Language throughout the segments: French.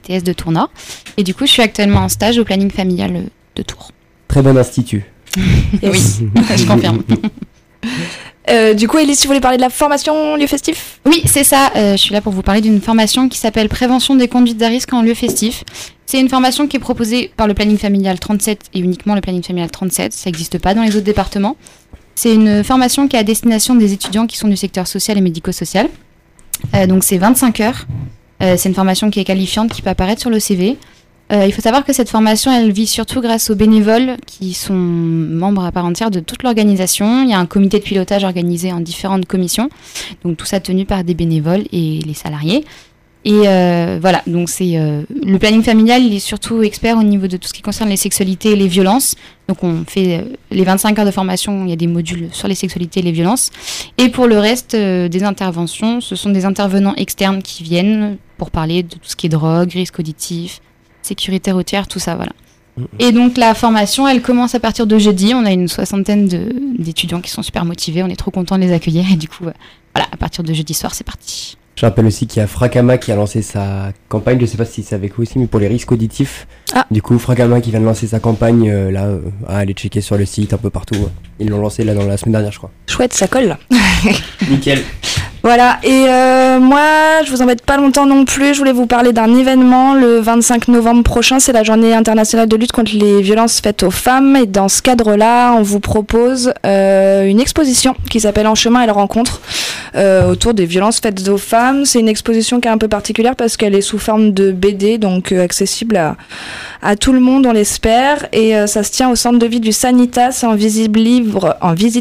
l'ETS de Tours-Nord. Et du coup, je suis actuellement en stage au planning familial de Tours. Très bon institut. Oui, je confirme. Du coup, Élise, tu voulais parler de la formation lieu festif ? Oui, c'est ça. Je suis là pour vous parler d'une formation qui s'appelle Prévention des conduites à risque en lieu festif. C'est une formation qui est proposée par le planning familial 37 et uniquement le planning familial 37. Ça n'existe pas dans les autres départements. C'est une formation qui est à destination des étudiants qui sont du secteur social et médico-social. Donc c'est 25 heures. C'est une formation qui est qualifiante, qui peut apparaître sur le CV. Il faut savoir que cette formation, elle vit surtout grâce aux bénévoles qui sont membres à part entière de toute l'organisation. Il y a un comité de pilotage organisé en différentes commissions. Donc tout ça tenu par des bénévoles et les salariés. Et voilà, donc le planning familial, il est surtout expert au niveau de tout ce qui concerne les sexualités et les violences. Donc on fait les 25 heures de formation, il y a des modules sur les sexualités et les violences. Et pour le reste des interventions, ce sont des intervenants externes qui viennent pour parler de tout ce qui est drogue, risque auditif, sécurité routière, tout ça, voilà. Et donc la formation, elle commence à partir de jeudi. On a une 60aine d'étudiants qui sont super motivés. On est trop contents de les accueillir. Et du coup, voilà, à partir de jeudi soir, c'est parti. Je rappelle aussi qu'il y a Fracama qui a lancé sa campagne, je sais pas si c'est avec vous aussi, mais pour les risques auditifs. Ah. Du coup, Fracama qui vient de lancer sa campagne, à aller checker sur le site, un peu partout. Ils l'ont lancé là dans la semaine dernière, je crois. Chouette, ça colle. Nickel. Voilà, et moi, je vous embête pas longtemps non plus, je voulais vous parler d'un événement. Le 25 novembre prochain, c'est la journée internationale de lutte contre les violences faites aux femmes. Et dans ce cadre-là, on vous propose une exposition qui s'appelle En chemin et la rencontre autour des violences faites aux femmes. C'est une exposition qui est un peu particulière parce qu'elle est sous forme de BD, donc accessible à tout le monde, on l'espère. Et ça se tient au centre de vie du Sanitas en visite libre,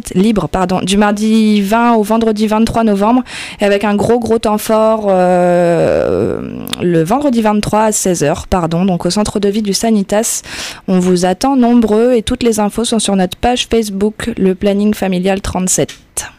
du mardi 20 au vendredi 23 novembre. Et avec un gros temps fort le vendredi 23 à 16h, donc au centre de vie du Sanitas. On vous attend nombreux et toutes les infos sont sur notre page Facebook, le planning familial 37.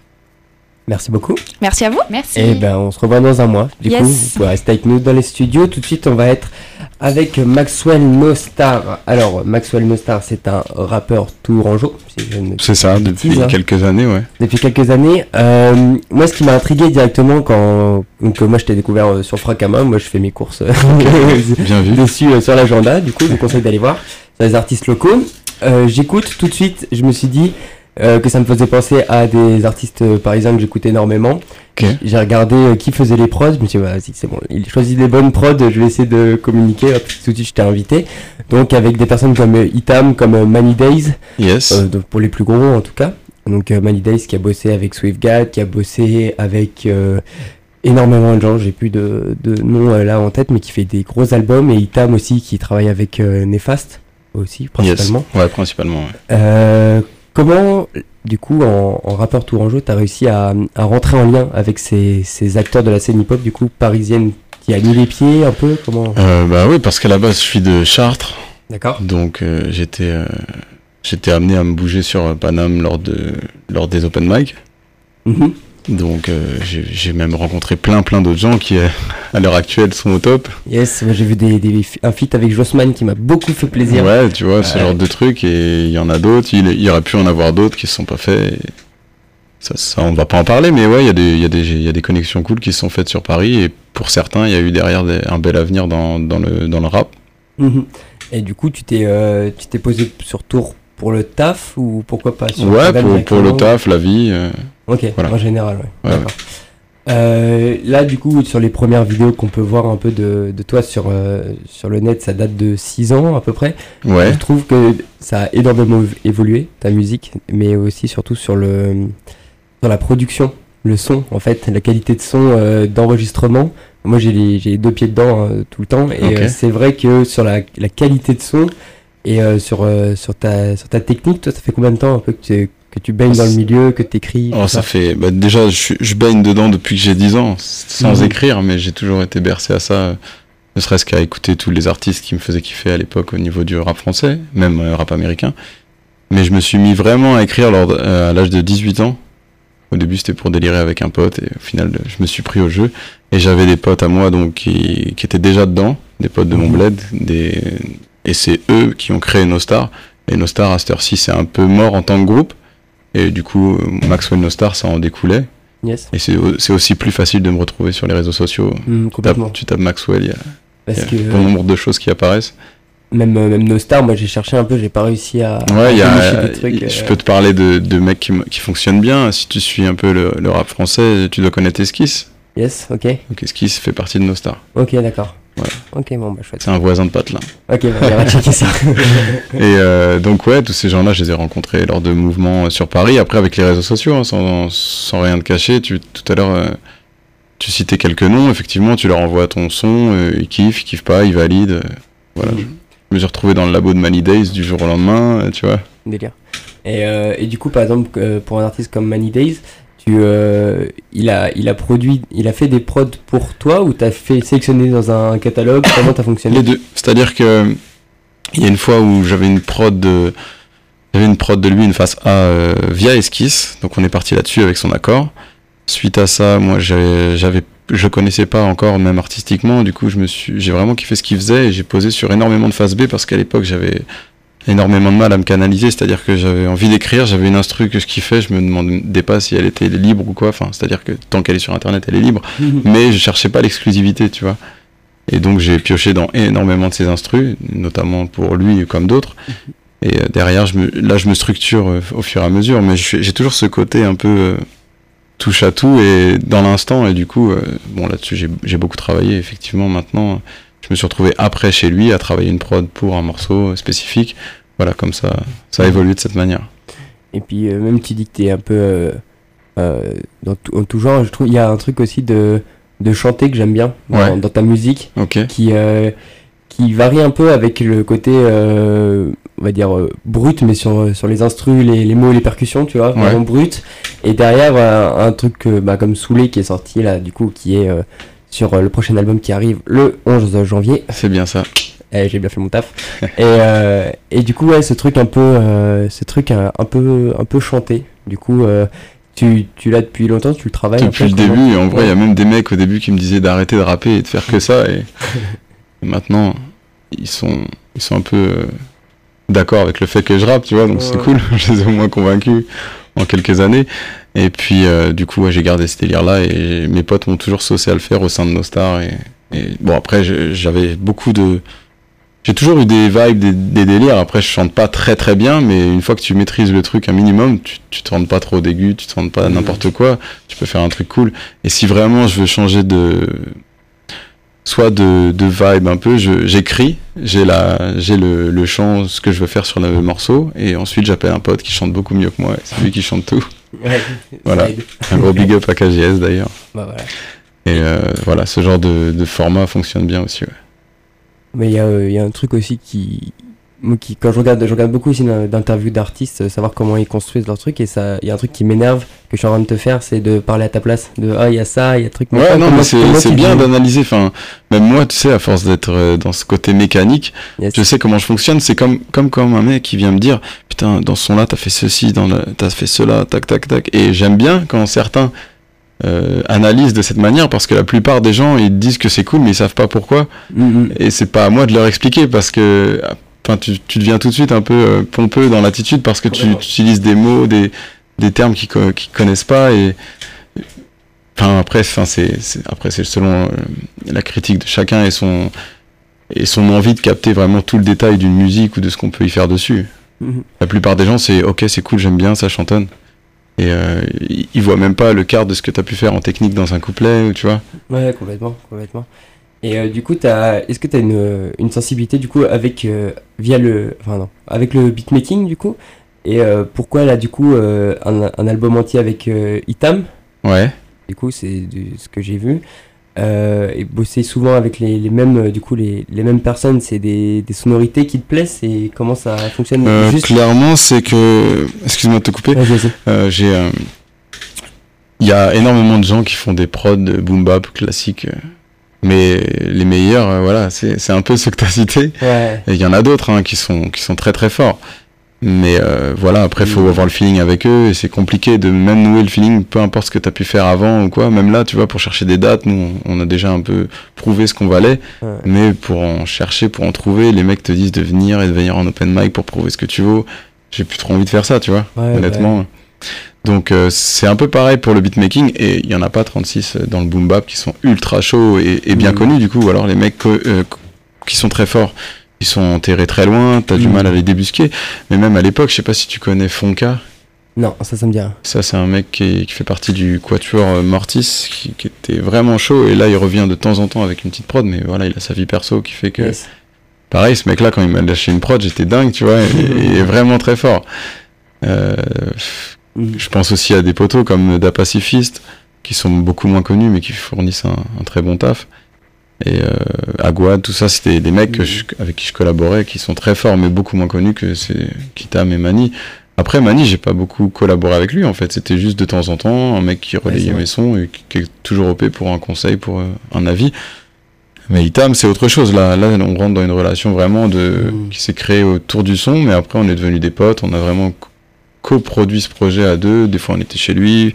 Merci beaucoup. Merci à vous. Merci. Et on se revoit dans un mois. Du coup, vous pouvez rester avec nous dans les studios. Tout de suite, on va être avec Maxwell Nostar. Alors, Maxwell Nostar, c'est un rappeur tourangeau. C'est ça, depuis quelques années, ouais. Depuis quelques années. Moi, ce qui m'a intrigué directement moi, je t'ai découvert sur Fracama. Moi, je fais mes courses bien vu. dessus sur l'agenda. Du coup, je vous conseille d'aller voir sur les artistes locaux. J'écoute tout de suite. Je me suis dit que ça me faisait penser à des artistes parisiens que j'écoute énormément. Okay. J'ai regardé qui faisait les prods. Je me suis dit, vas-y, c'est bon. Il choisit des bonnes prods. Je vais essayer de communiquer. Tout de suite, je t'ai invité. Donc, avec des personnes comme Itam, comme Many Days. Yes. Donc, pour les plus gros, en tout cas. Donc, Many Days qui a bossé avec SwiftGat, qui a bossé avec énormément de gens. J'ai plus de noms là en tête, mais qui fait des gros albums. Et Itam aussi, qui travaille avec Néfaste aussi, principalement. Yes. Ouais, principalement. Ouais. Comment, du coup, en rappeur tourangeau, t'as réussi à rentrer en lien avec ces acteurs de la scène hip-hop, du coup, parisienne, qui a mis les pieds un peu, comment Oui, parce qu'à la base, je suis de Chartres. D'accord. Donc, j'étais amené à me bouger sur Paname lors des open mic. Mm-hmm. Donc, j'ai même rencontré plein d'autres gens qui, à l'heure actuelle, sont au top. Yes, moi j'ai vu un feat avec Jossman qui m'a beaucoup fait plaisir. Ouais, tu vois, ce genre de trucs, et il y en a d'autres, il y aurait pu en avoir d'autres qui se sont pas faits. Ça, on va pas en parler, mais ouais, il y a des connexions cool qui se sont faites sur Paris, et pour certains, il y a eu derrière un bel avenir dans le rap. Mm-hmm. Et du coup, tu t'es posé sur Tours pour le taf, ou pourquoi pas sur Ouais, pour le taf, la vie. Ok, voilà. En général, ouais. D'accord. Ouais. Là, du coup, sur les premières vidéos qu'on peut voir un peu de toi sur le net, ça date de 6 ans à peu près. Ouais. Je trouve que ça a énormément évolué, ta musique, mais aussi surtout sur la production, le son, en fait, la qualité de son d'enregistrement. Moi, j'ai les deux pieds dedans tout le temps, et okay. C'est vrai que sur la qualité de son et sur ta technique, toi, ça fait combien de temps un peu que tu baignes dans le milieu, que t'écris? Ça fait, déjà, je baigne dedans depuis que j'ai 10 ans, sans écrire, mais j'ai toujours été bercé à ça, ne serait-ce qu'à écouter tous les artistes qui me faisaient kiffer à l'époque au niveau du rap français, même rap américain. Mais je me suis mis vraiment à écrire à l'âge de 18 ans. Au début, c'était pour délirer avec un pote, et au final, je me suis pris au jeu. Et j'avais des potes à moi donc qui étaient déjà dedans, des potes de mon bled, et c'est eux qui ont créé Nostar. Et Nostar, à cette heure-ci, c'est un peu mort en tant que groupe. Et du coup, Maxwell Nostar, ça en découlait. Yes. Et c'est aussi plus facile de me retrouver sur les réseaux sociaux. Complètement. Tu tapes Maxwell, il Parce que bon nombre de choses qui apparaissent. même nos stars, moi j'ai cherché un peu, j'ai pas réussi à Ouais, dénicher des trucs. je peux te parler de mecs qui fonctionnent bien. Si tu suis un peu le rap français, tu dois connaître Esquisse. Yes, ok. Donc Esquisse fait partie de nos stars. Ok, d'accord. Ouais. Ok, bon, bah chouette. C'est un voisin de Patelin. Ok, bah, on va checker ça. Et donc ouais, tous ces gens-là, je les ai rencontrés lors de mouvements sur Paris. Après, avec les réseaux sociaux, hein, sans rien de cacher. Tout à l'heure, tu citais quelques noms. Effectivement, tu leur envoies ton son, ils kiffent pas, ils valident. Voilà. Je me suis retrouvé dans le labo de Many Days du jour au lendemain, tu vois. Délire. Et du coup, par exemple, pour un artiste comme Many Days, il a fait des prods pour toi ou t'as fait sélectionner dans un catalogue? Comment t'as fonctionné? Les deux. C'est-à-dire que il y a une fois où j'avais une prod de lui, une face A via Esquisse, donc on est parti là-dessus avec son accord. Suite à ça, moi je connaissais pas encore même artistiquement, du coup j'ai vraiment kiffé ce qu'il faisait et j'ai posé sur énormément de face B parce qu'à l'époque j'avais énormément de mal à me canaliser, c'est-à-dire que j'avais envie d'écrire, j'avais une instru que je kiffais, je me demandais pas si elle était libre ou quoi, enfin c'est-à-dire que tant qu'elle est sur internet elle est libre, mais je cherchais pas l'exclusivité, tu vois. Et donc j'ai pioché dans énormément de ses instrus, notamment pour lui comme d'autres. Et derrière je me structure au fur et à mesure, mais j'ai toujours ce côté un peu touche à tout et dans l'instant, et du coup bon là-dessus j'ai beaucoup travaillé effectivement. Maintenant je me suis retrouvé après chez lui à travailler une prod pour un morceau spécifique. Voilà, comme ça a évolué de cette manière. Et puis même tu dis que t'es un peu en tout genre, je trouve il y a un truc aussi de chanter que j'aime bien dans ta musique, qui varie un peu avec le côté on va dire brut, mais sur les instrus, les mots, les percussions, tu vois, vraiment brut. Et derrière un truc comme Soulé qui est sorti là, du coup, qui est sur le prochain album qui arrive le 11 janvier. C'est bien ça. J'ai bien fait mon taf. Et du coup, ouais, ce truc un peu chanté. Du coup, tu l'as depuis longtemps, tu le travailles depuis le début. Et en vrai, il y a même des mecs au début qui me disaient d'arrêter de rapper et de faire que ça. Et maintenant, ils sont un peu d'accord avec le fait que je rappe, tu vois. Donc c'est cool. Je les ai au moins convaincus en quelques années. Et puis du coup j'ai gardé ce délire là et mes potes m'ont toujours saucé à le faire au sein de nos stars et bon après j'ai toujours eu des vibes, des délires. Après je chante pas très très bien, mais une fois que tu maîtrises le truc un minimum, tu te rends pas trop d'aigus, tu te rends pas n'importe quoi, tu peux faire un truc cool. Et si vraiment je veux changer de vibe un peu, j'écris, j'ai le chant, ce que je veux faire sur le morceau, et ensuite j'appelle un pote qui chante beaucoup mieux que moi, c'est lui qui chante tout. Ouais, voilà, un gros big up à KGS d'ailleurs. Bah, voilà. Et voilà, ce genre de format fonctionne bien aussi. Ouais. Mais il y a un truc aussi qui quand je regarde beaucoup aussi d'interviews d'artistes, savoir comment ils construisent leur truc, et ça, il y a un truc qui m'énerve que je suis en train de te faire, c'est de parler à ta place, il y a ça, il y a un truc. Ouais, non, mais c'est bien d'analyser. Enfin, même moi, tu sais, à force d'être dans ce côté mécanique, je sais comment je fonctionne. C'est comme un mec qui vient me dire, putain, dans ce son-là, t'as fait ceci, t'as fait cela, tac, tac, tac. Et j'aime bien quand certains analysent de cette manière, parce que la plupart des gens, ils disent que c'est cool, mais ils savent pas pourquoi. Et c'est pas à moi de leur expliquer, parce que tu deviens tout de suite un peu pompeux dans l'attitude parce que tu utilises des mots, des termes qu'ils connaissent pas, et après c'est selon la critique de chacun et son envie de capter vraiment tout le détail d'une musique ou de ce qu'on peut y faire dessus. La plupart des gens, c'est ok, c'est cool, j'aime bien, ça chantonne, et ils voient même pas le quart de ce que t'as pu faire en technique dans un couplet, ou tu vois. Ouais, complètement. Et du coup, est-ce que tu as une sensibilité du coup avec avec le beatmaking du coup, et pourquoi là du coup un album entier avec Itam? Ouais. Du coup, c'est ce que j'ai vu. Et bosser souvent avec les mêmes du coup les mêmes personnes, c'est des sonorités qui te plaisent, et comment ça fonctionne? Clairement, c'est que, excuse-moi de te couper. Vas-y. Il y a énormément de gens qui font des prods boom bap classiques. Mais les meilleurs, voilà, c'est un peu ceux que t'as cités. Ouais. Et il y en a d'autres qui sont très très forts. Mais voilà, après il faut avoir le feeling avec eux, et c'est compliqué de même nouer le feeling, peu importe ce que t'as pu faire avant ou quoi. Même là, tu vois, pour chercher des dates, nous on a déjà un peu prouvé ce qu'on valait. Ouais. Mais pour en chercher, pour en trouver, les mecs te disent de venir en open mic pour prouver ce que tu vaux. J'ai plus trop envie de faire ça, tu vois, honnêtement. Donc c'est un peu pareil pour le beatmaking, et il y en a pas 36 dans le boom bap qui sont ultra chauds et bien connus du coup, ou alors les mecs qui sont très forts, ils sont enterrés très loin, t'as du mal à les débusquer. Mais même à l'époque, je sais pas si tu connais Fonka. Non, ça me dit rien. Ça, c'est un mec qui fait partie du quatuor Mortis, qui était vraiment chaud, et là il revient de temps en temps avec une petite prod, mais voilà, il a sa vie perso qui fait que... Yes. Pareil, ce mec-là, quand il m'a lâché une prod, j'étais dingue, tu vois, et il est vraiment très fort. Je pense aussi à des potos comme Da Pacifist, qui sont beaucoup moins connus, mais qui fournissent un très bon taf. Et Aguad, tout ça, c'était des mecs avec qui je collaborais, qui sont très forts, mais beaucoup moins connus que c'est Kitam et Mani. Après, Mani, j'ai pas beaucoup collaboré avec lui, en fait. C'était juste de temps en temps, un mec qui relayait mes sons et qui est toujours OP pour un conseil, pour un avis. Mais Itam, c'est autre chose. Là, on rentre dans une relation vraiment qui s'est créée autour du son, mais après, on est devenus des potes. On a vraiment coproduit ce projet à deux. Des fois, on était chez lui.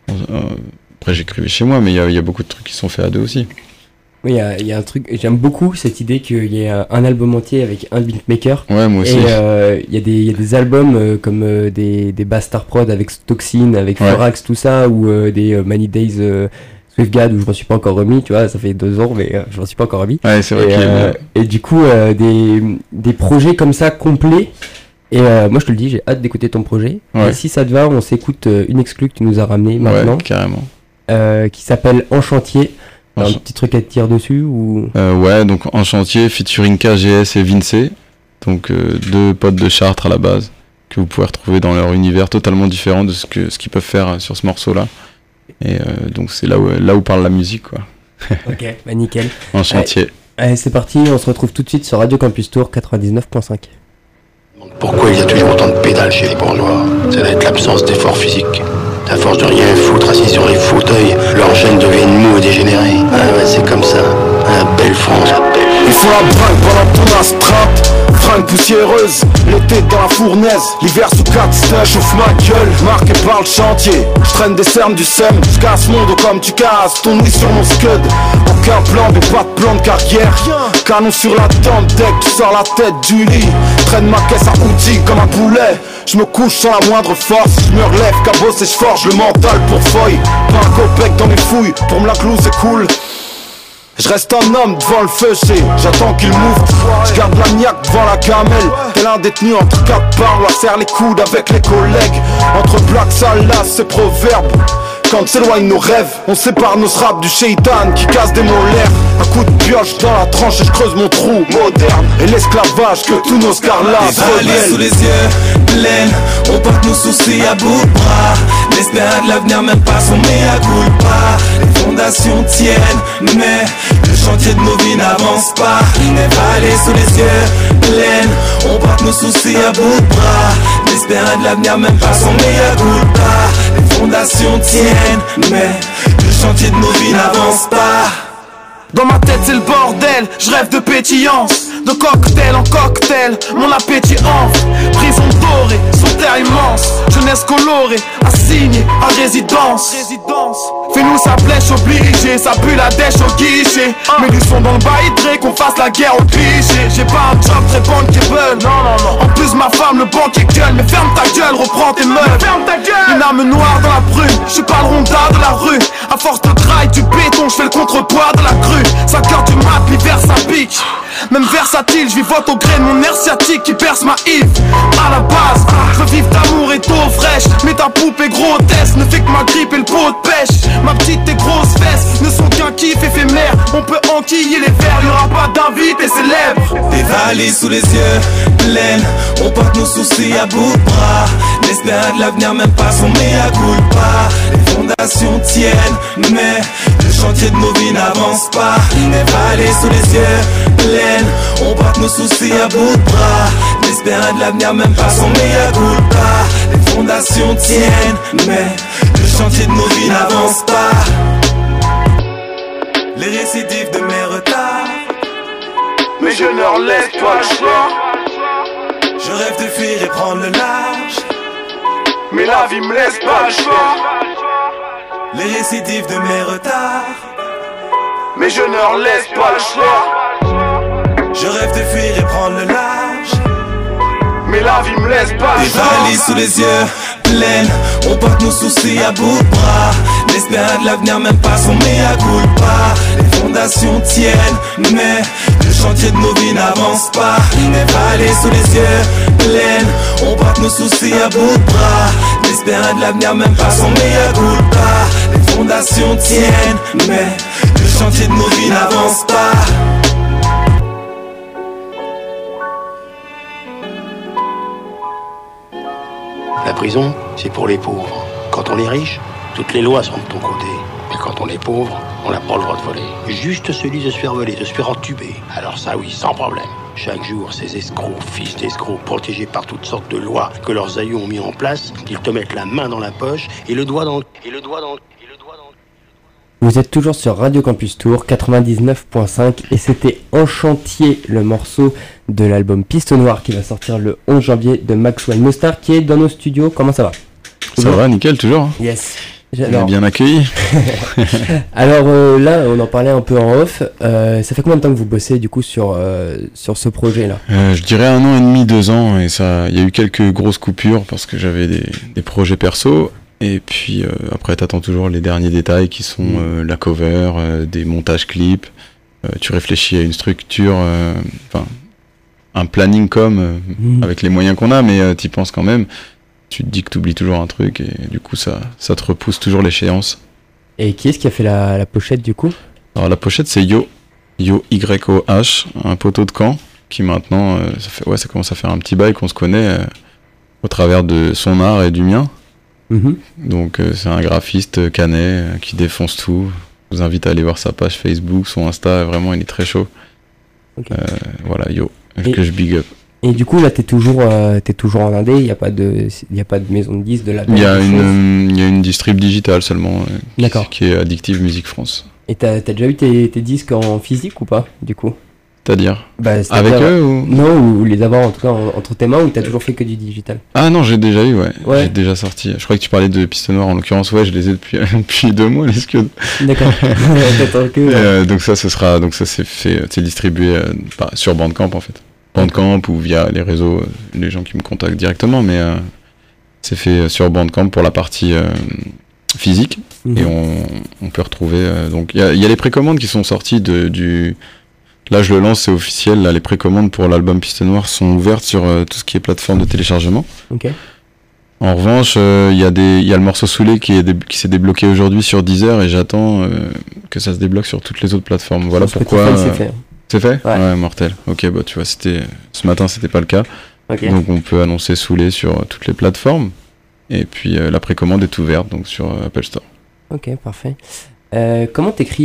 Après, j'écrivais chez moi, mais il y a beaucoup de trucs qui sont faits à deux aussi. Oui, il y a un truc, j'aime beaucoup cette idée qu'il y ait un album entier avec un beatmaker. Ouais, moi aussi. Et il y a des albums comme des Bastard Prod avec Toxin, avec Forax, tout ça, ou des Many Days Swiftgad où je m'en suis pas encore remis, tu vois, ça fait 2 ans, mais je m'en suis pas encore remis. Ouais, c'est vrai. Et du coup, des projets comme ça complets. Et moi je te le dis, j'ai hâte d'écouter ton projet. Ouais. Et si ça te va, on s'écoute une exclue que tu nous as ramené maintenant. Ouais, carrément. Qui s'appelle En Chantier. Un petit truc à te tirer dessus ou... Ouais, donc En Chantier featuring KGS et Vince, donc 2 potes de Chartres à la base, que vous pouvez retrouver dans leur univers totalement différent de ce qu'ils peuvent faire sur ce morceau-là. Et donc c'est là où parle la musique, quoi. Ok, bah nickel. En Chantier. Allez, c'est parti, on se retrouve tout de suite sur Radio Campus Tour 99.5. Pourquoi il y a toujours autant de pédales chez les bourgeois? Ça doit être l'absence d'effort physique. À force de rien foutre assis sur les fauteuils, leurs gènes deviennent mous et dégénérés. Ah ouais, c'est comme ça. La belle France, la belle. Il faut la bringue pendant ton astreinte. Fringue poussiéreuse, l'été dans la fournaise, l'hiver sous 4 stars, chauffe ma gueule, marqué par le chantier. Je traîne des cernes du SEM, je casse mon dos comme tu casses ton nid sur mon scud. Aucun plan, mais pas de plan de carrière. Canon sur la tente, dès que tu sors la tête du lit. Traîne ma caisse à outils comme un poulet. Je me couche sans la moindre force, je me relève, cabosse et je forge le mental pour feuille. Pas un copec dans mes fouilles, pour me la clouse c'est cool. Je reste un homme devant le feu, j'attends qu'il m'ouvre. Je garde la niaque devant la gamelle. Tel un détenu entre 4 parois, serre les coudes avec les collègues. Entre Black Salas, c'est proverbe. Quand s'éloignent nos rêves, on sépare nos straps du shaitan qui casse des molaires. Un coup de pioche dans la tranche et je creuse mon trou moderne. Et l'esclavage que tous nos scarlats sous les yeux, pleine, on porte nos soucis à bout de bras. L'espérance de l'avenir même pas son mea culpa. Les fondations tiennent, mais le chantier de nos vies n'avance pas. Les vallées sous les yeux, pleine, on porte nos soucis à bout de bras. L'espérance de l'avenir même pas son mea culpa. Les fondations tiennent, mais le chantier de nos vies n'avance pas. Dans ma tête c'est le bordel, je rêve de pétillance. De cocktail en cocktail, mon appétit enfle. Prison dorée, son terre immense. Jeunesse colorée, assignée à résidence. Fais-nous sa flèche obligée, ça pue la dèche au guichet. Mais du son dans le bail qu'on fasse la guerre au cliché. J'ai pas un job très bankable, non. En plus ma femme le banquier gueule. Mais ferme ta gueule, reprends tes meufs. Une âme noire dans la brume, j'suis pas le rondard de la rue. À force de graille du béton, j'fais le contrepoids de la crue. 5 heures du mat, l'hiver ça pique. Même versatile, je vivote au gré de mon nerf sciatique qui perce ma hive. À la base, je veux vivre d'amour et d'eau fraîche. Mais ta poupée grotesque ne fait que ma grippe et le pot de pêche. Ma petite et grosse fesses ne sont qu'un kiff éphémère. On peut enquiller les verres, y'aura pas d'invités célèbres. Des vallées sous les yeux, pleines, on porte nos soucis à bout de bras. L'espérance de l'avenir même pas son mea culpa. Les fondations tiennent, mais le chantier de nos vies n'avance pas. Des vallées sous les yeux, pleines, on porte nos soucis à bout de bras. L'espérance de l'avenir même pas son mea culpa. Les fondations tiennent, mais le chantier de nos vies n'avance pas. Les récidives de mes retards, mais je ne leur laisse pas le choix. Je rêve de fuir et prendre le large, mais la vie me laisse pas le choix. Les récidives de mes retards, mais je ne leur laisse pas le choix. Je rêve de fuir et prendre le large, mais la vie me laisse pas le des choix. vallées sous les yeux, pleine, on porte nos soucis à bout de bras. L'espérance de l'avenir, même pas son mea culpa. Les fondations tiennent, mais le chantier de nos vies n'avance pas. Les vallées sous les yeux pleines, on porte nos soucis à bout de bras. L'espérance de l'avenir, même pas son mea culpa. Les fondations tiennent, mais le chantier de nos vies n'avance pas. La prison, c'est pour les pauvres. Quand on est riche, toutes les lois sont de ton côté. Mais quand on est pauvre, on n'a pas le droit de voler. Juste celui de se faire voler, de se faire entuber. Alors ça oui, sans problème. Chaque jour, ces escrocs, fils d'escrocs, protégés par toutes sortes de lois que leurs aïeux ont mis en place, ils te mettent la main dans la poche et le doigt dans le... Vous êtes toujours sur Radio Campus Tour 99.5 et c'était En Chantier, le morceau de l'album Piste Noire qui va sortir le 11 janvier de Maxwell Mostard qui est dans nos studios. Comment ça va? Ça va, nickel, toujours. Yes. On est bien accueillis. Alors là, on en parlait un peu en off. Ça fait combien de temps que vous bossez du coup sur ce projet-là? Je dirais 1 an et demi, 2 ans, et ça, il y a eu quelques grosses coupures parce que j'avais des projets perso. Et puis après, t'attends toujours les derniers détails qui sont la cover, des montages clips. Tu réfléchis à une structure, un planning avec les moyens qu'on a, mais t'y penses quand même. Tu te dis que t'oublies toujours un truc et du coup ça te repousse toujours l'échéance. Et qui est-ce qui a fait la pochette du coup? Alors la pochette c'est Yo YOH, un poteau de Caen qui maintenant ça commence à faire un petit bail qu'on se connaît au travers de son art et du mien. Donc c'est un graphiste canet qui défonce tout. Je vous invite à aller voir sa page Facebook, son Insta, vraiment il est très chaud. Okay. Voilà, Yo, que je big up. Et du coup là t'es toujours en indé, il y a pas de maison de disques de label. Il y a une distrib digitale seulement qui est Addictive Music France. Et t'as déjà eu tes disques en physique ou pas du coup? C'est-à-dire avec eux ou... Non, ou les avoir en tout cas entre tes mains, ou t'as toujours fait que du digital? Ah non, j'ai déjà eu, ouais. J'ai déjà sorti. Je crois que tu parlais de Piste Noire en l'occurrence, ouais, je les ai depuis 2 mois, les scuds. D'accord. Donc ça c'est fait, c'est distribué sur Bandcamp en fait. Bandcamp ou via les réseaux, les gens qui me contactent directement, mais c'est fait sur Bandcamp pour la partie physique. Et on peut retrouver. Donc il y a les précommandes qui sont sorties du. Là, je le lance, c'est officiel. Là, les précommandes pour l'album Piste Noire sont ouvertes sur tout ce qui est plateforme de téléchargement. Okay. En revanche, il y a le morceau Soulé qui s'est débloqué aujourd'hui sur Deezer et j'attends que ça se débloque sur toutes les autres plateformes. Voilà pourquoi. C'est fait. C'est fait ? Ouais, mortel. Ok, bah tu vois, ce matin, c'était pas le cas. Okay. Donc on peut annoncer Soulé sur toutes les plateformes. Et puis la précommande est ouverte donc sur Apple Store. Ok, parfait. Comment t'écris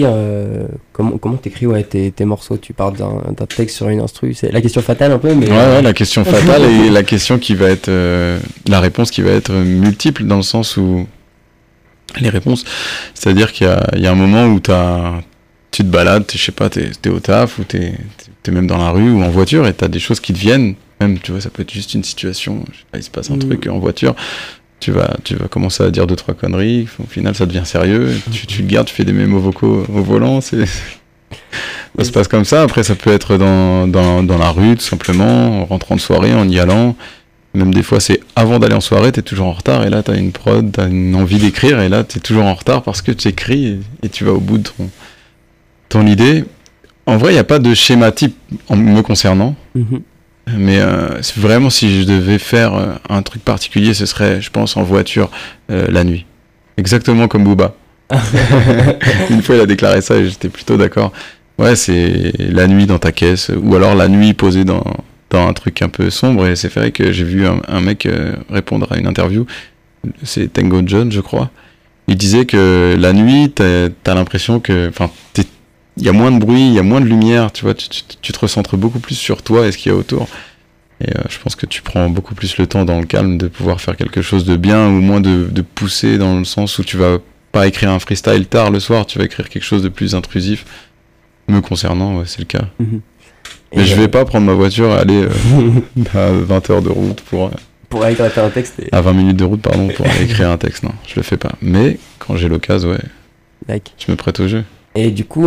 tes morceaux? Tu parles d'un texte sur une instru, c'est la question fatale un peu, mais ouais, la question fatale et la question qui va être la réponse qui va être multiple dans le sens où les réponses, c'est-à-dire qu'il y a un moment où tu te balades, je sais pas, t'es au taf ou t'es même dans la rue ou en voiture et t'as des choses qui te viennent, même tu vois, ça peut être juste une situation, je sais pas, il se passe un truc en voiture. Tu vas commencer à dire 2-3 conneries, au final ça devient sérieux, tu le gardes, tu fais des mémos vocaux au volant, ça se passe comme ça. Après ça peut être dans la rue tout simplement, en rentrant de soirée, en y allant, même des fois c'est avant d'aller en soirée, t'es toujours en retard et là t'as une prod, t'as une envie d'écrire et là t'es toujours en retard parce que tu écris et tu vas au bout de ton idée. En vrai il n'y a pas de schéma type en me concernant. Mais c'est vraiment si je devais faire un truc particulier, ce serait, je pense, en voiture la nuit. Exactement comme Booba. Une fois, il a déclaré ça et j'étais plutôt d'accord. Ouais, c'est la nuit dans ta caisse, ou alors la nuit posée dans un truc un peu sombre. Et c'est vrai que j'ai vu un mec répondre à une interview. C'est Tango John, je crois. Il disait que la nuit, t'as l'impression que... Enfin, il y a moins de bruit, il y a moins de lumière, tu vois, tu te recentres beaucoup plus sur toi et ce qu'il y a autour. Et je pense que tu prends beaucoup plus le temps dans le calme de pouvoir faire quelque chose de bien, ou moins de pousser dans le sens où tu vas pas écrire un freestyle tard le soir, tu vas écrire quelque chose de plus intrusif. Me concernant, ouais, c'est le cas. Mais je vais pas prendre ma voiture et aller à 20 heures de route pour aller gratter un texte. À 20 minutes de route, pardon, pour aller écrire un texte, non, je le fais pas. Mais quand j'ai l'occasion, ouais, je me prête au jeu. Et du coup,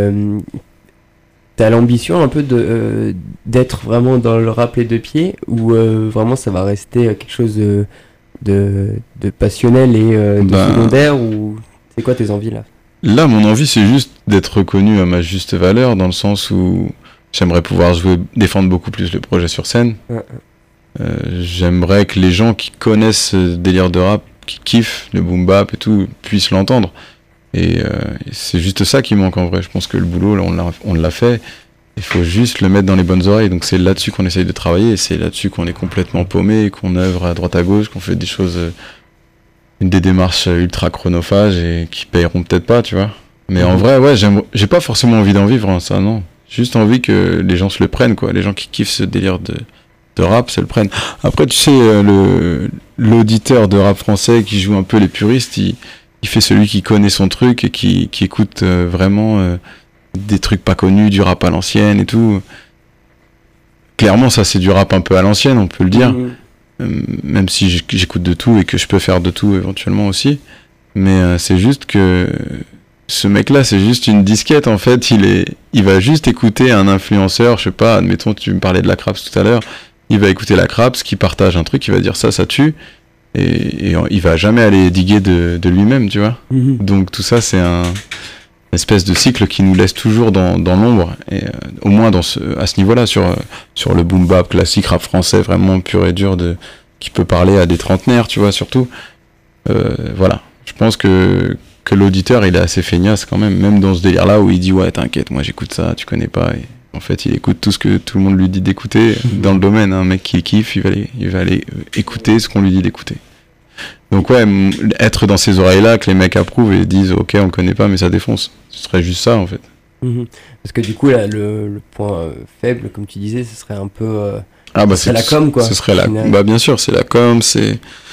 t'as l'ambition un peu d'être vraiment dans le rap les deux pieds, ou vraiment ça va rester quelque chose de passionnel et de secondaire, ou c'est quoi tes envies là? Là, mon envie, c'est juste d'être reconnu à ma juste valeur, dans le sens où j'aimerais pouvoir défendre beaucoup plus le projet sur scène. J'aimerais que les gens qui connaissent ce délire de rap, qui kiffent le boom bap et tout, puissent l'entendre. Et c'est juste ça qui manque en vrai. Je pense que le boulot, là, on l'a fait. Il faut juste le mettre dans les bonnes oreilles. Donc c'est là-dessus qu'on essaye de travailler, et c'est là-dessus qu'on est complètement paumé, qu'on œuvre à droite à gauche, qu'on fait des choses, des démarches ultra chronophages et qui payeront peut-être pas, tu vois. Mais en vrai, ouais, j'ai pas forcément envie d'en vivre, hein, ça, non. Juste envie que les gens se le prennent, quoi. Les gens qui kiffent ce délire de rap se le prennent. Après, tu sais, l'auditeur de rap français qui joue un peu les puristes, il fait celui qui connaît son truc et qui écoute vraiment des trucs pas connus, du rap à l'ancienne et tout. Clairement, ça, c'est du rap un peu à l'ancienne, on peut le dire. Même si j'écoute de tout et que je peux faire de tout éventuellement aussi. Mais c'est juste que ce mec-là, c'est juste une disquette, en fait. Il va juste écouter un influenceur, je sais pas, admettons, tu me parlais de la Craps tout à l'heure. Il va écouter la Craps qui partage un truc, il va dire ça tue. Et il va jamais aller diguer de lui-même, tu vois. Donc tout ça, c'est une espèce de cycle qui nous laisse toujours dans l'ombre. Et au moins à ce niveau-là, sur le boom bap classique rap français, vraiment pur et dur, qui peut parler à des trentenaires, tu vois, surtout. Voilà. Je pense que l'auditeur, il est assez feignasse quand même dans ce délire-là où il dit ouais, t'inquiète, moi j'écoute ça, tu connais pas. Et en fait, il écoute tout ce que tout le monde lui dit d'écouter dans le domaine. Un mec qui kiffe, il va aller écouter ce qu'on lui dit d'écouter. Donc ouais, être dans ces oreilles-là, que les mecs approuvent et disent ok, on connaît pas, mais ça défonce. Ce serait juste ça, en fait. Parce que du coup, là, le point faible, comme tu disais, ce serait un peu... c'est la com, quoi. Ce serait bah bien sûr, c'est la com, c'est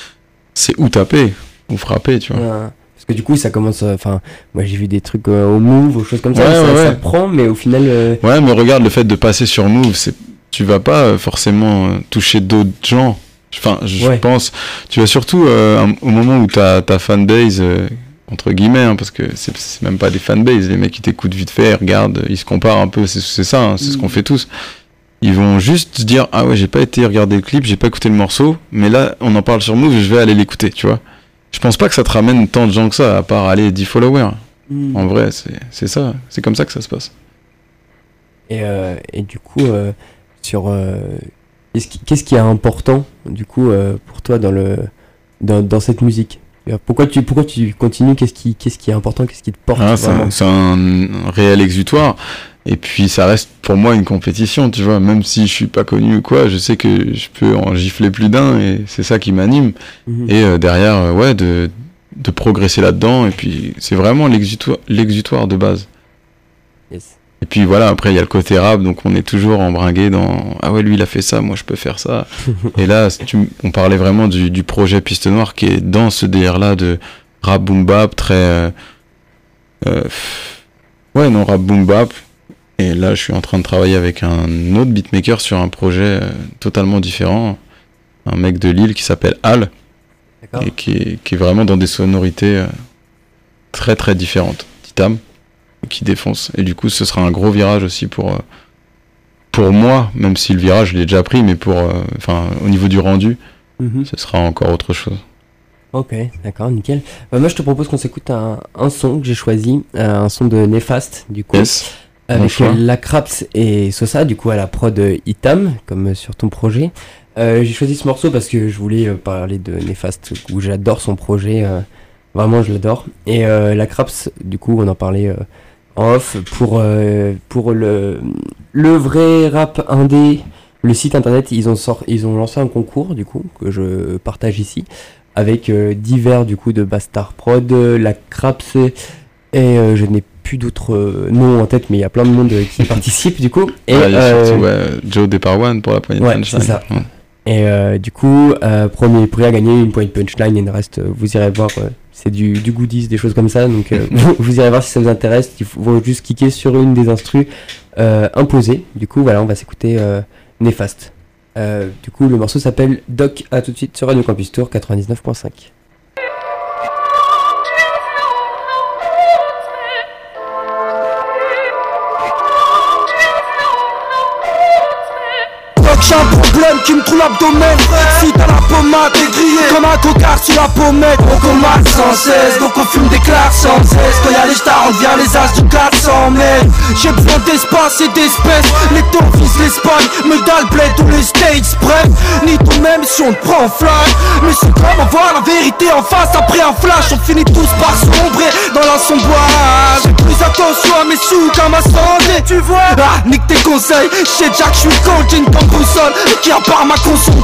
où taper, où frapper, tu vois. Parce que du coup, ça commence... Enfin, moi, j'ai vu des trucs au Move, aux choses comme ça, ça prend, mais au final... Ouais, mais regarde, le fait de passer sur Move, tu vas pas forcément toucher d'autres gens. Enfin, je pense... Tu vas surtout, au moment où ta fanbase... entre guillemets, hein, parce que c'est même pas des fanbase, les mecs qui t'écoutent vite fait, regardent, ils se comparent un peu, c'est ça, hein, c'est ce qu'on fait tous. Ils vont juste se dire ah ouais, j'ai pas été regarder le clip, j'ai pas écouté le morceau, mais là on en parle sur Move, je vais aller l'écouter, tu vois. Je pense pas que ça te ramène tant de gens que ça, à part aller 10 followers. En vrai, c'est ça, c'est comme ça que ça se passe. Et du coup, qu'est-ce qui est important du coup pour toi dans cette musique? Pourquoi tu continues? Qu'est-ce qui est important? Qu'est-ce qui te porte? C'est un réel exutoire. Et puis ça reste pour moi une compétition, tu vois. Même si je suis pas connu ou quoi, je sais que je peux en gifler plus d'un et c'est ça qui m'anime. Et derrière, de progresser là-dedans. Et puis c'est vraiment l'exutoire de base. Yes. Et puis voilà, après il y a le côté rap, donc on est toujours embringué dans ah ouais, lui il a fait ça, moi je peux faire ça. Et là on parlait vraiment du projet Piste Noire qui est dans ce délire là de rap boom bap très rap boom bap. Et là je suis en train de travailler avec un autre beatmaker sur un projet totalement différent, un mec de Lille qui s'appelle Al. Et qui est vraiment dans des sonorités très très différentes, Titam, qui défonce. Et du coup ce sera un gros virage aussi pour moi, même si le virage je l'ai déjà pris, mais au niveau du rendu, ce sera encore autre chose. Ok, d'accord, nickel. Moi je te propose qu'on s'écoute un son que j'ai choisi, un son de Néfaste du coup, avec la Craps et Sosa, du coup à la prod Itam, comme sur ton projet. J'ai choisi ce morceau parce que je voulais parler de Néfaste, où j'adore son projet, vraiment je l'adore. Et la Craps, du coup on en parlait en off, pour le vrai rap indé, le site internet, ils ont lancé un concours du coup que je partage ici avec divers du coup de Bastard Prod, la Craps et je n'ai plus d'autres noms en tête, mais il y a plein de monde qui participe du coup. Et Joe Deparwan pour la poignée de punchline. C'est ça. Et du coup, premier prix à gagner, une poignée de punchline, et le reste, vous irez voir, c'est du goodies, des choses comme ça, donc vous irez voir si ça vous intéresse. Il faut juste cliquer sur une des instrus imposées. Du coup, voilà, on va s'écouter Néfaste. Du coup, le morceau s'appelle Doc. À tout de suite sur Radio Campus Tour 99.5. bloc, j'ai un problème qui me trouve l'abdomen. Si t'as la pommade t'es grillé comme un cocard sur la pommette. On comate sans cesse, donc on fume des claques sans cesse. Quand y'a les stars, on devient les as du 400 mètres. J'ai besoin d'espace et d'espèces. Les taux visent l'Espagne, me dalle bled tous les States. Bref, ni tout même si on te prend en flash. Mais c'est comme avoir la vérité en face après un flash. On finit tous par sombrer dans l'assombrage. J'ai plus attention à mes sous qu'à ma santé. Tu vois, ah, nique tes conseils. J'sais déjà que j'suis con, j'ai une bonne boussole et qui à part ma console.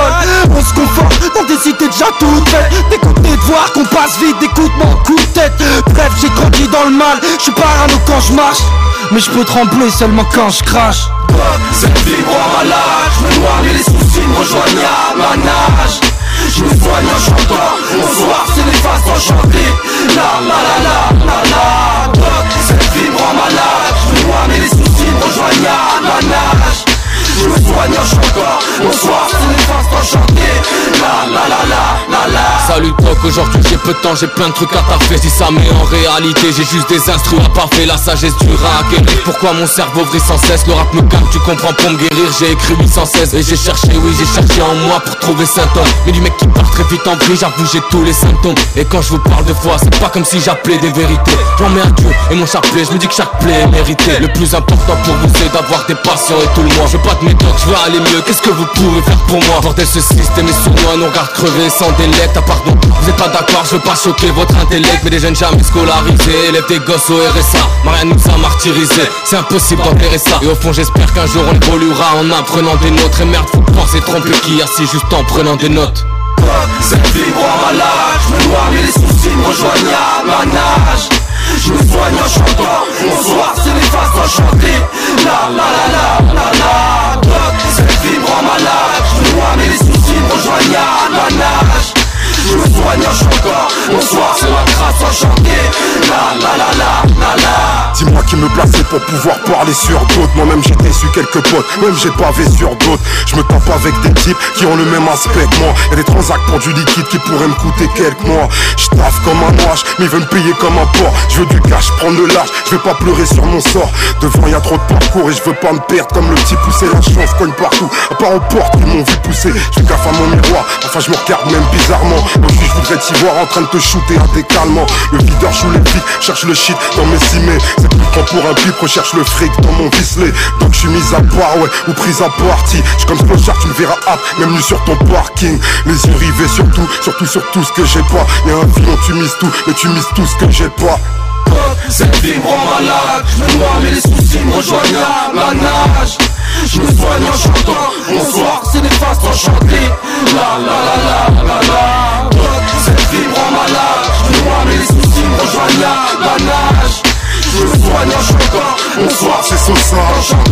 On se conforte dans des idées déjà toutes faites. D'écouter, de voir qu'on passe vite, d'écoute mon coup de tête. Bref, j'ai grandi dans le mal, j'suis parano quand je marche, mais je peux trembler seulement quand je crache. Cette vie me rend malade, je me noie mais les soucis me rejoignent à ma nage. Je me soigne en chantant, bonsoir c'est les faces enchantées. La la la la la la. Cette vie me rend malade, je me noie mais les soucis me rejoignent à ma nage. Je me soigne en chantant, bonsoir c'est les faces enchantées. La la la la la la. Salut Doc, aujourd'hui j'ai peu de temps, j'ai plein de trucs à taffer. Je dis ça mais en réalité j'ai juste des instrus à parfait. La sagesse du rat à guérir. Pourquoi mon cerveau vrille sans cesse? Le rap me calme, tu comprends, pour me guérir. J'ai écrit 816 et j'ai cherché, oui j'ai cherché en moi pour trouver symptômes. Mais du mec qui part très vite en vrille, j'avoue j'ai tous les symptômes. Et quand je vous parle de foi, c'est pas comme si j'appelais des vérités. J'en mets un Dieu et mon chapelet, je me dis que chaque plaie est méritée. Le plus important pour vous c'est d'avoir des patients et tout le mois. Je veux pas de méthode, je veux aller mieux, qu'est-ce que vous pouvez faire pour moi? Bordel ce système est sournois, nous regarde crever sans délect. Ah pardon, vous êtes pas d'accord, je veux pas choquer votre intellect. Mais des jeunes jamais scolarisés, élèvent des gosses au RSA. Marianne nous a martyrisés, c'est impossible d'enterrer ça. Et au fond j'espère qu'un jour on évoluera en apprenant des nôtres. Et merde, faut penser tromper qui assis juste en prenant des notes. Cette vie me rend malade, je me noie mais les soucis me rejoignent à ma nage. Je me soigne en chantant, bonsoir c'est les faces enchantées. La la la la la la. Cette vie me rend malade, je me noie mais les soucis me rejoignent à ma nage. Je me soigne en chantant, bonsoir c'est la grâce enchantée. La la la la la la. Dis-moi qui me plaçait pour pouvoir parler sur d'autres. Moi-même j'ai déçu quelques potes, même j'ai pavé sur d'autres. Je me tape avec des types qui ont le même aspect que moi. Y'a des transacts pour du liquide qui pourraient me coûter quelques mois. J'taffe comme un noix, mais ils veulent me payer comme un porc. Je veux du cash, prendre le large, je vais pas pleurer sur mon sort. Devant y'a trop de parcours et je veux pas me perdre comme le petit poussé. La chance cogne partout, à part aux portes ils m'ont vu pousser. Je fais gaffe à mon miroir, enfin je me regarde même bizarrement. Donc je voudrais t'y voir en train de te shooter intégralement. Le videur joue les flics, cherche le shit dans mes cimets. C'est plus grand pour un pipe, recherche le fric dans mon vicelet. Donc je suis mis à part, ouais, ou prise à partie. J'suis comme clochard, tu me verras hâte, même nu sur ton parking. Les yeux rivés sur tout ce que j'ai pas. Y'a un filon, tu mises tout, mais tu mises tout ce que j'ai pas. Cette vie me rend malade, je me noie mais les soucis me rejoignent à ma nage. Je me soigne en chantant, bonsoir c'est les faces enchantées. La la la la la la. Cette vie me rend malade, je me noie mais les soucis me rejoignent à ma nage. Je me soigne en chantant, bonsoir c'est Sosa enchanté.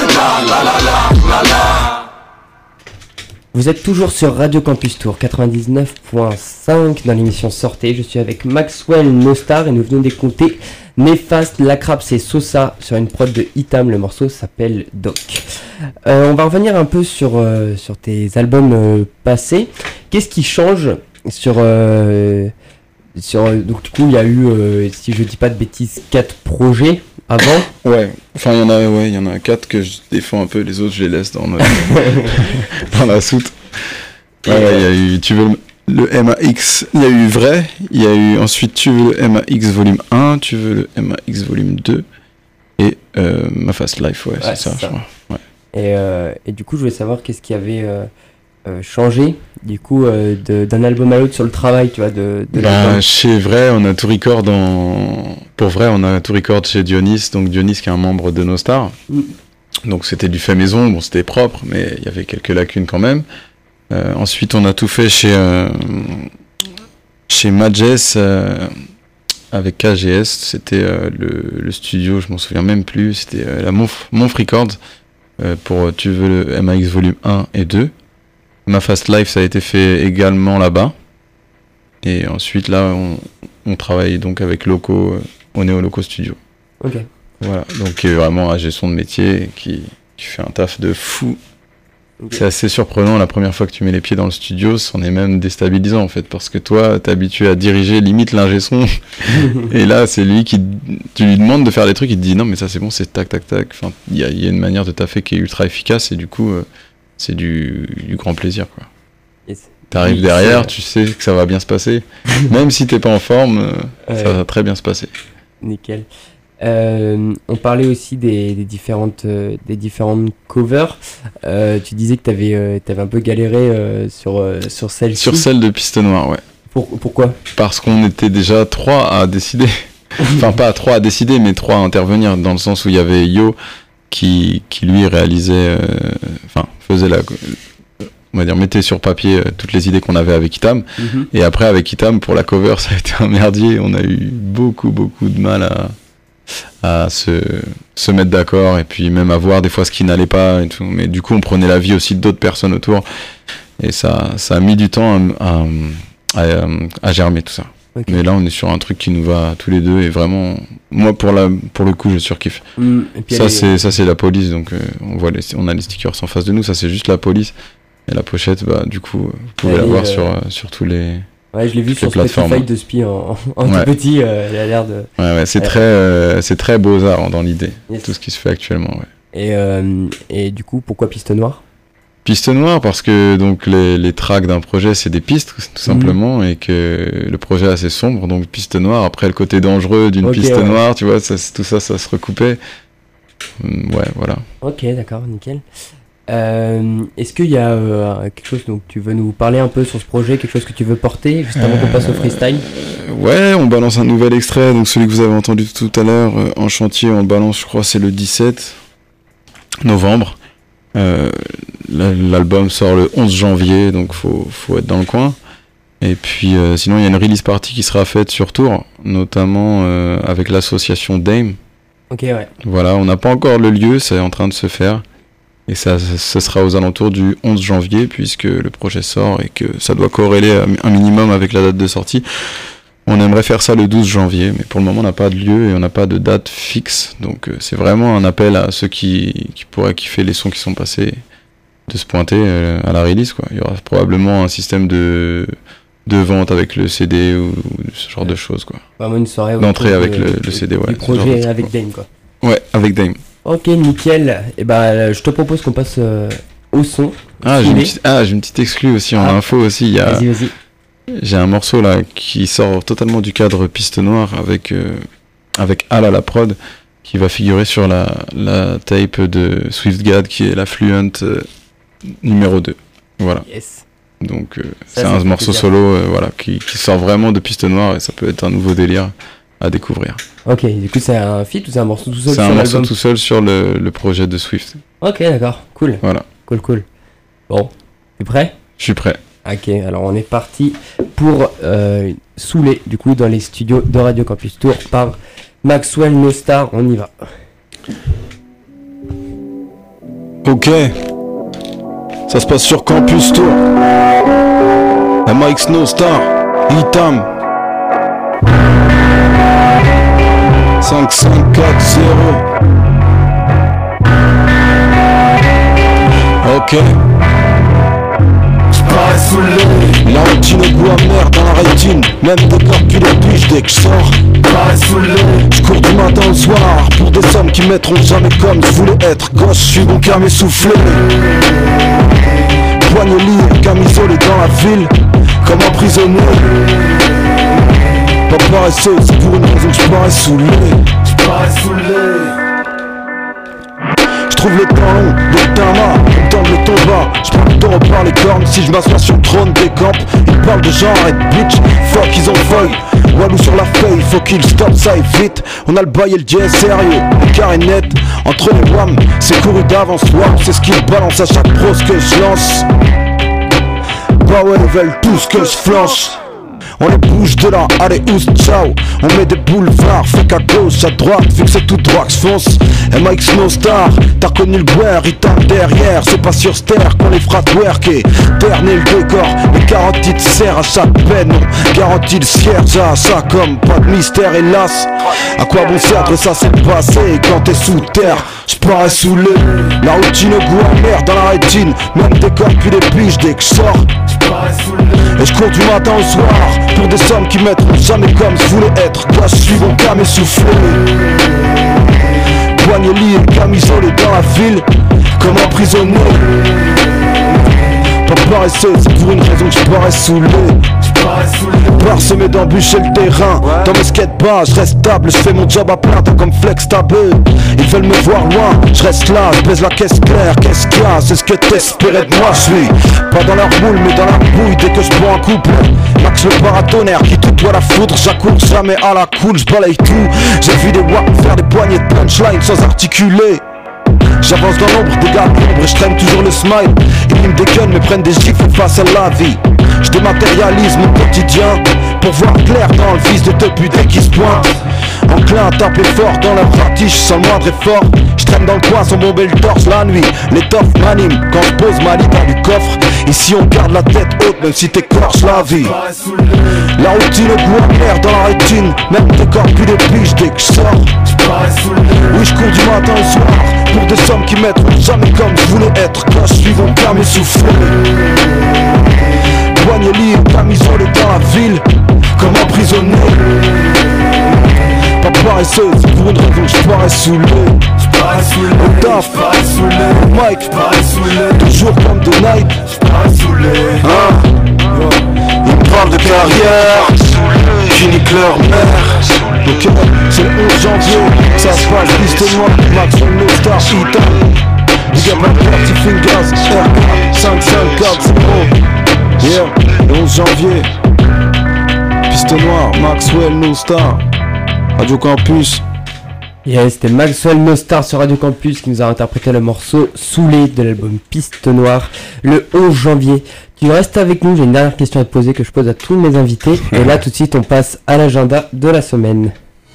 La la la la la la. Vous êtes toujours sur Radio Campus Tour 99.5 dans l'émission Sortez. Je suis avec Maxwell Nostar et nous venons d'écouter Néfaste, La Crabe, c'est Sosa sur une prod de Itam. Le morceau s'appelle Doc. On va revenir un peu sur tes albums passés. Qu'est-ce qui change sur donc du coup il y a eu, si je dis pas de bêtises, 4 projets avant. Ouais, enfin il y en a 4 que je défends un peu, les autres je les laisse dans la soute. Ouais, il y a eu Tu veux le MAX, il y a eu Vrai, il y a eu ensuite Tu veux le MAX volume 1, Tu veux le MAX volume 2 et Ma Fast Life, ouais, c'est ça, je crois. Ouais. Et du coup je voulais savoir qu'est-ce qui avait changé du coup d'un album à l'autre sur le travail, tu vois, chez Vrai on a tout record pour Vrai on a tout record chez Dionys, donc Dionys qui est un membre de No Star. Donc c'était du fait maison, bon c'était propre mais il y avait quelques lacunes quand même. Ensuite on a tout fait chez Majes avec KGS, c'était le studio, je m'en souviens même plus, c'était la Monf Records pour Tu veux le MAX volume 1 et 2. Ma Fast Life ça a été fait également là-bas. Et ensuite là on travaille donc avec Loco au Néo Loco Studio. Ok. Voilà, donc vraiment un gestion de métier qui fait un taf de fou. Okay. C'est assez surprenant la première fois que tu mets les pieds dans le studio, c'en est même déstabilisant en fait, parce que toi t'es habitué à diriger limite l'ingé son et là c'est lui tu lui demandes de faire des trucs, il te dit non mais ça c'est bon, c'est tac tac tac, enfin il y a une manière de taffer qui est ultra efficace et du coup c'est du grand plaisir, quoi. Yes. T'arrives derrière, tu sais que ça va bien se passer. Même si t'es pas en forme, ça va très bien se passer. Nickel. On parlait aussi des différentes covers. Tu disais que t'avais un peu galéré sur celle-ci. Sur celle de Piste Noire, ouais. Pourquoi ? Parce qu'on était déjà 3 à décider. Enfin, pas 3 à décider, mais 3 à intervenir, dans le sens où il y avait Yo qui lui réalisait, faisait on va dire, mettait sur papier toutes les idées qu'on avait avec Itam. Et après, avec Itam, pour la cover, ça a été un merdier. On a eu beaucoup de mal à se mettre d'accord, et puis même à voir des fois ce qui n'allait pas et tout. Mais du coup, on prenait l'avis aussi d'autres personnes autour, et ça a mis du temps à germer tout ça. Okay. Mais là, on est sur un truc qui nous va tous les deux, et vraiment, moi, pour le coup, je surkiffe. Ça, c'est la police, donc on a les stickers en face de nous, ça c'est juste la police. Et la pochette, du coup, vous pouvez la voir sur tous les... Ouais, je l'ai vu sur Spotify de Spi en tout petit, elle a l'air de... Ouais, c'est très Beaux-Arts dans l'idée, tout ce qui se fait actuellement, ouais. Et du coup, pourquoi Piste Noire ? Piste Noire, parce que donc les tracks d'un projet, c'est des pistes, tout simplement, et que le projet est assez sombre, donc Piste Noire, après le côté dangereux d'une piste noire, tu vois, tout ça se recoupait. Ouais, voilà. Ok, d'accord, nickel. Est-ce qu'il y a quelque chose, donc tu veux nous parler un peu sur ce projet, quelque chose que tu veux porter juste avant qu'on passe au freestyle? Ouais, on balance un nouvel extrait, donc celui que vous avez entendu tout à l'heure en chantier, on balance, je crois, c'est le 17 novembre. L'album sort le 11 janvier, donc faut être dans le coin. Et puis sinon il y a une release party qui sera faite sur Tours, notamment avec l'association Dame. Ok, ouais. Voilà, on n'a pas encore le lieu, c'est en train de se faire. Et ça sera aux alentours du 11 janvier, puisque le projet sort et que ça doit corréler un minimum avec la date de sortie. On aimerait faire ça le 12 janvier, mais pour le moment on n'a pas de lieu et on n'a pas de date fixe. Donc c'est vraiment un appel à ceux qui pourraient kiffer les sons qui sont passés, de se pointer à la release, quoi. Il y aura probablement un système de vente avec le CD ou ce genre de choses, quoi. Vraiment une soirée d'entrée avec le CD, ouais. Le projet avec Dame, quoi. Ouais, avec Dame. Ok, nickel. Et je te propose qu'on passe au son. J'ai une petite exclue aussi en info aussi. Vas-y. J'ai un morceau là qui sort totalement du cadre Piste Noire avec Al à la prod, qui va figurer sur la tape de SwiftGad, qui est la Fluent numéro 2. Voilà. Yes. Donc c'est un morceau solo qui sort vraiment de Piste Noire, et ça peut être un nouveau délire à découvrir. Ok, du coup c'est un feat ou c'est un morceau tout seul? C'est un morceau tout seul sur le projet de Swift. Ok, d'accord, cool. Voilà. Cool. Bon, tu es prêt? Je suis prêt. Ok, alors on est parti pour Soulé, du coup dans les studios de Radio Campus Tours par Maxwell No Star, on y va. Ok, ça se passe sur Campus Tours. MX No Star, Itam 5540. Ok. J'parais saoulé. La routine au goût amer dans la rétine. Même des corps puis les piges dès que j'sors. J'parais saoulé. J'cours du matin au soir pour des sommes qui mettront jamais comme je voulais être. Gauche, j'suis bon qu'à m'essouffler. Poignée liée, camisole dans la ville, comme un prisonnier. Pas paresseux, c'est pour une raison que j'parais saoulé. J'parais saoulé. J'trouve le temps long, le tama, le temps de le tomba. J'prends le taureau par les cornes, si je m'assois sur le trône des camps. Ils parlent de genre et de bitch, fuck ils ont feuille. Walou sur la feuille, faut qu'ils stoppent ça et vite. On a le bail et le jet sérieux, le carré net. Entre les wham, c'est couru d'avance, wham, c'est ce qu'ils balancent à chaque prose que je lance. Bah ouais, ils veulent tout ce que je flanche. On les bouge de là, allez ous, ciao. On met des boulevards, fait qu'à gauche, à droite, vu que c'est tout droit que j'fonce. MX No Star, t'as connu le guerre, il tape derrière. C'est pas sur ster qu'on les fera twerker. Terner le décor, les garanties te serrent à chaque peine. On garantit le cierge à ça comme pas de mystère hélas. À quoi bon sert de ça c'est le passé quand t'es sous terre? J'parais saoulé, la routine au goût amer dans la rétine. Même des corps puis les piges dès que j'sors. Et j'cours du matin au soir pour des sommes qui mettront jamais comme je voulais être. Toi j'suis bon qu'à m'essouffler. Poignée liée, camisole dans la ville, comme un prisonnier. paresseux, c'est pour une raison que je parais saoulé. Parsemé d'embûches et le terrain. Dans mes skateparks, je reste stable, je fais mon job à plein temps comme flex tabé. Ils veulent me voir loin, je reste là, je baise la caisse claire. Qu'est-ce qu'il y a, c'est ce que t'espérais de moi, je suis pas dans leur moule mais dans la bouille dès que je prends un couple. Max le paratonnerre qui tutoie la foudre, j'accours jamais à la cool, je balaye tout. J'ai vu des waps faire des poignées de punchline sans articuler. J'avance dans l'ombre, des gars de l'ombre et je traîne toujours le smile. Ils me dégueulent mais prennent des gifles face à la vie. Je dématérialise mon quotidien pour voir clair dans le vice de deux putes qui se pointent. Enclin à taper fort dans leur ratiche sans le moindre effort. Je traîne dans le coin sans bomber le torse la nuit. L'étoffe m'anime quand je pose ma ligne du coffre. Ici on garde la tête haute même si t'écorches la vie. La routine au goût amer dans la rétine. Même tes corps plus des piges dès que je sors. Oui je cours du matin au soir pour des sommes qui m'aident jamais comme je voulais être. Quand je suis mon permis soufflé. Poignée libre, pas isolé dans la ville, comme emprisonné. Pas paresseux, c'est pour une raison que je parais saoulé. Au taf, Mike, toujours comme The Night. Ils me parlent de carrière, qui nique leur mère. Ok, c'est le 11 janvier, ça se passe, piste noire, Maxwell No Star, Ita. Big up my party fingers, RK, 5540. Yeah, le 11 janvier, piste noire, Maxwell No Star, Radio Campus. Yeah, c'était Maxwell No Star sur Radio Campus qui nous a interprété le morceau Saoulé de l'album Piste Noire le 11 janvier. Tu restes avec nous, j'ai une dernière question à te poser que je pose à tous mes invités. Et là tout de suite on passe à l'agenda de la semaine.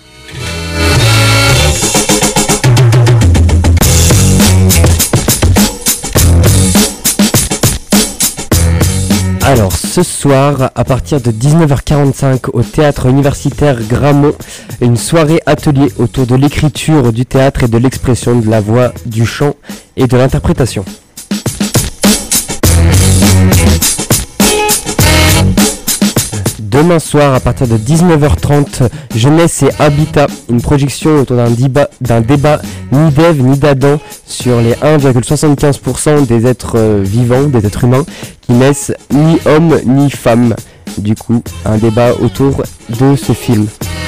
Alors ce soir, à partir de 19h45 au théâtre universitaire Grammont, une soirée atelier autour de l'écriture du théâtre et de l'expression de la voix, du chant et de l'interprétation. Demain soir, à partir de 19h30, Jeunesse et Habitat, une projection autour d'un débat ni d'Ève ni d'Adam sur les 1,75% des êtres vivants, des êtres humains, qui naissent ni hommes ni femmes. Du coup, un débat autour de ce film.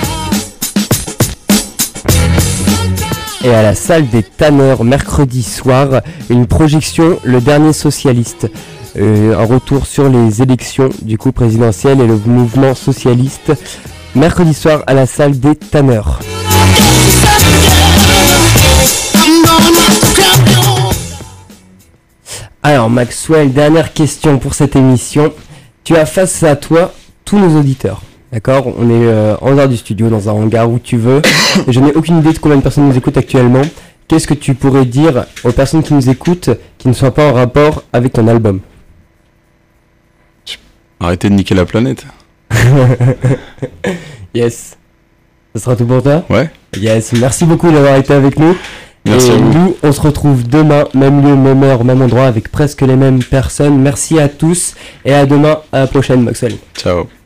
Et à la salle des Tanneurs, mercredi soir, une projection Le Dernier Socialiste. Un retour sur les élections du coup présidentielles et le mouvement socialiste mercredi soir à la salle des Tanneurs. Alors Maxwell, dernière question pour cette émission. Tu as face à toi tous nos auditeurs. D'accord, on est en dehors du studio, dans un hangar où tu veux. Et je n'ai aucune idée de combien de personnes nous écoutent actuellement. Qu'est-ce que tu pourrais dire aux personnes qui nous écoutent qui ne soient pas en rapport avec ton album ? Arrêtez de niquer la planète. Yes. Ça sera tout pour toi ? Ouais. Yes, merci beaucoup d'avoir été avec nous. Merci à vous. Nous, on se retrouve demain, même lieu, même heure, même endroit, avec presque les mêmes personnes. Merci à tous et à demain, à la prochaine, Maxwell. Ciao.